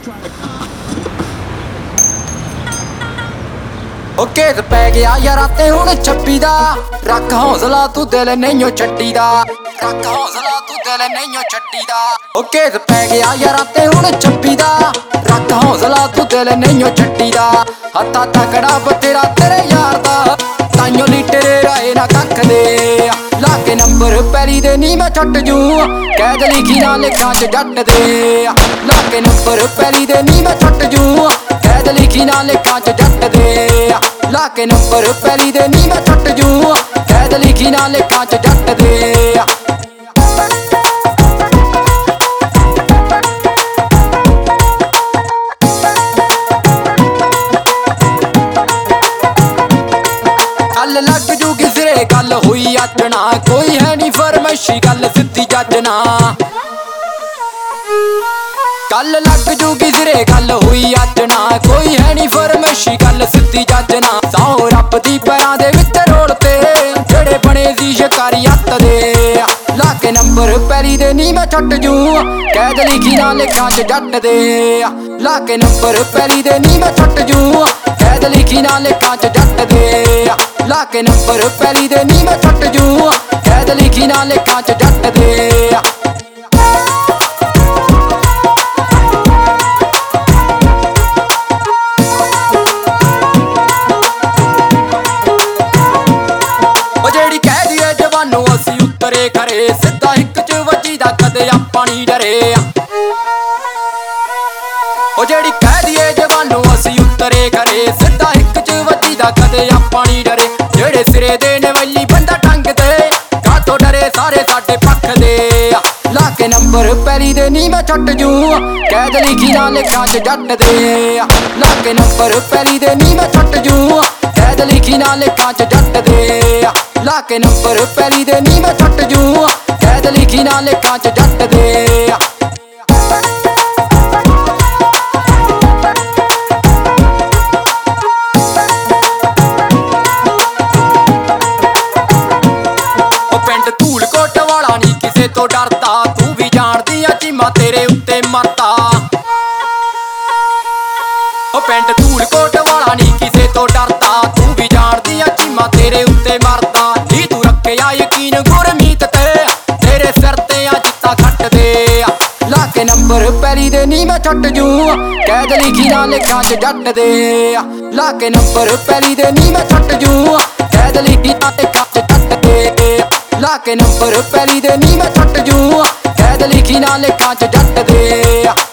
okay ਤੇ ਪੈ ਗਿਆ ਯਾਰਾਂ ਤੇ ਹੁਣ 26 ਦਾ ਰੱਖ ਹੌਸਲਾ ਤੂੰ ਦਿਲ ਨਹੀਂਓ ਛੱਡੀ ਦਾ ਰੱਖ ਹੌਸਲਾ ਤੂੰ ਦਿਲ ਨਹੀਂਓ ਛੱਡੀ ਦਾ ਓਕੇ ਤੇ ਪੈ ਗਿਆ ਯਾਰਾਂ ਤੇ ਹੁਣ 26 ਦਾ ਰੱਖ ਹੌਸਲਾ ਤੂੰ ਦਿਲ ਨਹੀਂਓ ਛੱਡੀ ਦਾ ਹੱਥਾਂ ਤਕੜਾ ਬਤੇਰਾ ਤੇਰੇ ਯਾਰ ਦਾ ਤਾਈਓ ਨੀ ਤੇਰੇ ਰਾਏ ਨਾ ਕੱਖ ਦੇ ਲਾ ਕੇ ਨੰਬਰ ਪੈਰੀ ਦੇ ਨੀ ਮੈਂ ਛੱਟ ਜੂ ਕੈਦ ਲਿਖੀ ਨਾ ਲਿਖਾਂ ਚ ਜੱਟ ਦੇ ਲਾ ਕੇ ਨੰਬਰ ਪੈਰੀ ਦੇ ਨੀ ਮੈਂ ਛੱਟ ਜੂ ਕੈਦ ਲਿਖੀ ਨਾ ਲਿਖਾਂ ਚ ਜੱਟ ਦੇ ਲਾ ਕੇ ਨੰਬਰ ਪੈਰੀ ਦੇ ਨੀ ਮੈਂ ਛੱਟ ਜੂ ਕੈਦ ਲਿਖੀ ਨਾ ਲਿਖਾਂ ਚ ਜੱਟ ਦੇ ਗੱਲ ਲੱਗ ਜੂ ਕਿਸਰੇ ਗੱਲ ਹੋਈ ਆਜਣਾ ਕੋਈ ਹੈ ਨੀ ਫਰਮੈਸ਼ੀ ਗੱਲ ਸਿੱਧੀ ਜੱਜਣਾ ਗੱਲ ਲੱਗ ਜੂ ਕਿਸਰੇ ਗੱਲ ਹੋਈ ਆਜਣਾ ਕੋਈ ਹੈ ਨੀ ਫਰਮੈਸ਼ੀ ਗੱਲ ਸਿੱਧੀ ਜੱਜਣਾ ਸੌ ਰੱਬ ਦੀ ਪੈਰਾਂ ਦੇ ਵਿੱਚ ਰੋਲ ਤੇ ਜਿਹੜੇ ਬਣੇ ਸੀ ਸ਼ਿਕਾਰੀ ਹੱਥ ਦੇ ਲਾ ਕੇ ਨੰਬਰ ਪੈਰੀ ਦੇ ਨੀ ਮੈਂ ਛੱਟ ਜੂ ਕੈਦ ਲਿਖੀ ਨਾ ਲਿਖਾਂ ਚ ਜੱਟ ਦੇ ਲਾ ਕੇ ਨੰਬਰ ਪੈਰੀ ਦੇ ਨੀ ਮੈਂ ਛੱਟ ਜੂ ਕੈਦ ਲਿਖੀ ਨਾ ਲਿਖਾਂ ਚ ਜੱਟ ਦੇ ਲਾ ਕੇ ਨੰਬਰ ਪੈਰੀ ਦੇ ਨੀ ਮੈਂ ਛੱਟ ਜੂ ਕੈਦ ਲਿਖੀ ਨਾ ਲਿਖਾਂ ਚ ਜੱਟ ਦੇ ਜਿਹੜੀ ਕਹਿ ਦੀਏ ਜਵਾਨੋ ਅਸੀਂ ਉਤਰੇ ਖਰੇ ਸਿੱਧਾ ਇੱਕ ਚ ਵੱਜੀ ਦਾ ਕਦੇ ਆਪਾਂ ਨੀ ਡਰੇ ਉਹ ਜਿਹੜੀ ਕਹਿ ਦੀਏ ਜਵਾਨੋ ਅਸੀਂ ਉਤਰੇ ਖਰੇ ਸਿੱਧਾ ਇੱਕ ਚ ਵੱਜੀ ਦਾ ਕਦੇ ਆਪਾਂ ਨੀ ਡਰੇ ਜਿਹੜੇ ਸਿਰੇ ਦੇ ਨਵੱਲੀ ਬੰਦਾ ਟੰਗ ਤੇ ਕਾਤੋਂ ਡਰੇ ਸਾਰੇ ਸਾਡੇ ਪੱਖ ਦੇ ਲਾ ਕੇ ਨੰਬਰ ਪੈਰੀ ਦੇ ਨੀ ਮੈਂ ਛੱਟ ਜੂ ਕੈਦ ਲਿਖੀ ਨਾ ਲਿਖਾਂ ਚ ਜੱਟ ਦੇ ਲਾ ਕੇ ਨੰਬਰ ਪੈਰੀ ਦੇ ਨੀ ਮੈਂ ਛੱਟ ਜੂ ਕੈਦ ਲਿਖੀ ਨਾ ਲਿਖਾਂ ਚ ਜੱਟ ਦੇ ਲਾ ਕੇ ਨੰਬਰ ਪੈਰੀ ਦੇ ਨੀ ਮੈਂ ਛੱਟ ਜੂ ਕੈਦ ਲਿਖੀ ਨਾ ਲਿਖਾਂ ਚ ਜੱਟ ਦੇ ਉਹ ਪਿੰਡ ਧੂਲਕੋਟ ਵਾਲਾ ਨੀ ਕਿਸੇ ਤੋਂ ਡਰਦਾ ਤੂੰ ਵੀ ਜਾਣਦੀ ਆ ਚੀਮਾ ਤੇਰੇ ਉੱਤੇ ਮਰਦਾ ਉਹ ਪਿੰਡ ਧੂਲਕੋਟ ਵਾਲਾ ਨੀ ਕਿਸੇ ਤੋਂ ਡਰਦਾ ਤੂੰ ਵੀ ਜਾਣਦੀ ਆ ਚੀਮਾ ਤੇਰੇ ਉੱਤੇ ਮਰਦਾ ਨੀ ਤੂੰ ਰੱਖਿਆ ਯਕੀਨ ਗੁਰਮੀਤ ਤੇ ਤੇਰੇ ਸਿਰ ਤੇ ਆ ਜਿੱਤਾ ਖੱਟ ਦੇ ਲਾ ਕੇ ਨੰਬਰ ਪੈਰੀ ਦੇ ਨੀ ਮੈਂ ਛੱਟ ਜੂ ਕੈਦ ਲਿਖੀ ਨਾ ਲਿਖਾਂ ਚ ਜੱਟ ਦੇ ਲਾ ਕੇ ਨੰਬਰ ਪੈਰੀ ਦੇ ਨੀ ਮੈਂ ਛੱਟ ਜੂ ਕੈਦ ਲਿਖੀ ਨਾ ਲਿਖਾਂ ਚ ਜੱਟ ਦੇ ਲਾ ਕੇ ਨੰਬਰ ਪੈਰੀ ਦੇ ਨੀ ਮੈਂ ਛੱਟ ਜੂ ਕੈਦ ਲਿਖੀ ਨਾ ਲਿਖਾਂ ਚ ਜੱਟ ਦੇ